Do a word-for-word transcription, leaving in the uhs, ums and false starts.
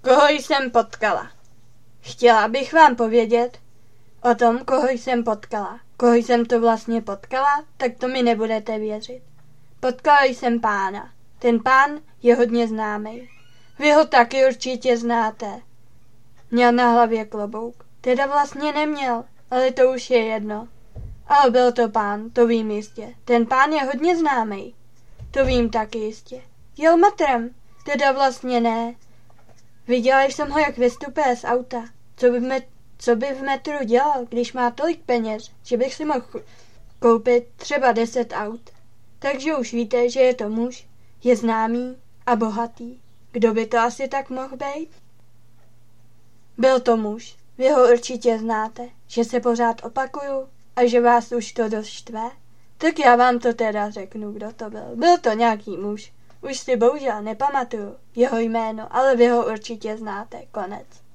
Koho jsem potkala? Chtěla bych vám povědět o tom, koho jsem potkala. Koho jsem to vlastně potkala, tak to mi nebudete věřit. Potkala jsem pána. Ten pán je hodně známý. Vy ho taky určitě znáte. Měl na hlavě klobouk. Teda vlastně neměl, ale to už je jedno. Ale byl to pán, to vím jistě. Ten pán je hodně známý. To vím taky jistě. Jel metrem. Teda vlastně ne. Viděla jsem ho, jak vystupuje z auta. Co by, v met- co by v metru dělal, když má tolik peněz, že bych si mohl koupit třeba deset aut. Takže už víte, že je to muž, je známý a bohatý. Kdo by to asi tak mohl být? Byl to muž. Vy ho určitě znáte, že se pořád opakuju a že vás už to dost štve. Tak já vám to teda řeknu, kdo to byl. Byl to nějaký muž. Už si bohužel nepamatuju jeho jméno, ale vy ho určitě znáte. Konec.